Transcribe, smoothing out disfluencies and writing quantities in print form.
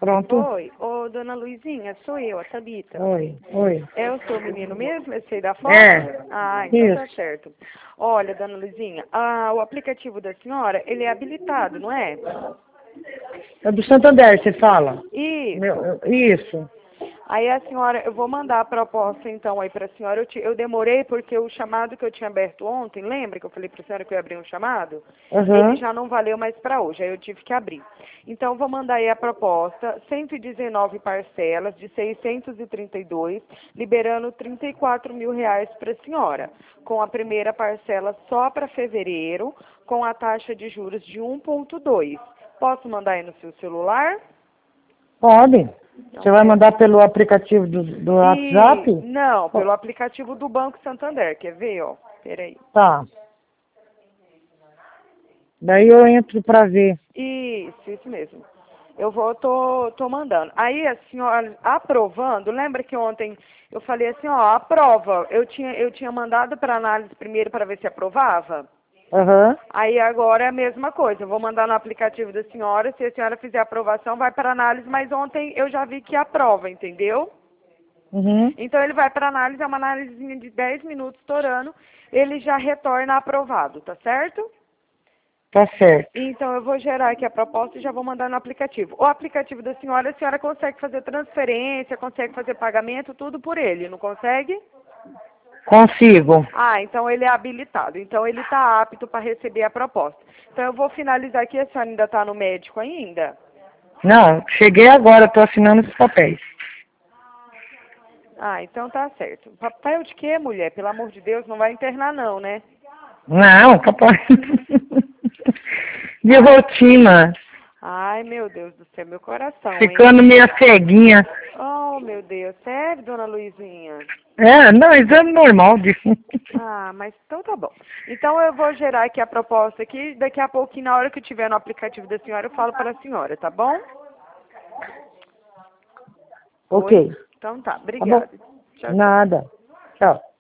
Pronto. Oi, ô dona Luizinha, sou eu, a Thalita. Oi, oi. É o seu menino mesmo? Esse aí da foto? É. Ah, então tá Isso. certo. Olha, dona Luizinha, o aplicativo da senhora, ele é habilitado, não é? É do Santander, você fala? Isso. Isso. Aí a senhora, eu vou mandar a proposta então aí pra senhora. Eu demorei porque o chamado que eu tinha aberto ontem, lembra que eu falei pra senhora que eu ia abrir um chamado? Ele Aham. já não valeu mais pra hoje, aí eu tive que abrir. Então eu vou mandar aí a proposta, 119 parcelas de 632, liberando 34 mil reais pra senhora, com a primeira parcela só para fevereiro, com a taxa de juros de 1,2. Posso mandar aí no seu celular? Pode. Então, Você vai mandar pelo aplicativo do WhatsApp? Não, Ó, pelo aplicativo do Banco Santander. Quer ver, ó? Peraí. tá. Daí eu entro pra ver. Isso mesmo. Tô mandando. Aí a senhora aprovando, lembra que ontem eu falei assim, ó, aprova. Eu tinha mandado para análise primeiro para ver se aprovava. Aham. Aí agora é a mesma coisa. Eu vou mandar no aplicativo da senhora. Se a senhora fizer aprovação, vai para análise. Mas ontem eu já vi que aprova, entendeu? Uhum. Então ele vai para análise, é uma análisezinha de 10 minutos estourando, ele já retorna aprovado, tá certo? Tá certo. Então eu vou gerar aqui a proposta e já vou mandar no aplicativo. O aplicativo da senhora, a senhora consegue fazer transferência, consegue fazer pagamento, tudo por ele, não consegue? Consigo. Ah, então ele é habilitado, então ele está apto para receber a proposta. Então eu vou finalizar aqui, a senhora ainda está no médico ainda? Não, cheguei agora, tô assinando os papéis. Ah, então tá certo. Papel de quê, mulher? Pelo amor de Deus, não vai internar não, né? Não, capaz. De Ai, rotina. ai, meu Deus do céu, meu coração, hein? Ficando meio ceguinha. Oh, meu Deus, sério, dona Luizinha? É, não, exame normal de. Ah, mas então tá bom. Então eu vou gerar aqui a proposta aqui, daqui a pouquinho, na hora que eu tiver no aplicativo da senhora, eu falo para a senhora, tá bom? Ok. Oi? Então tá, Tá bom. obrigada. Tchau, tchau. Nada. Tchau.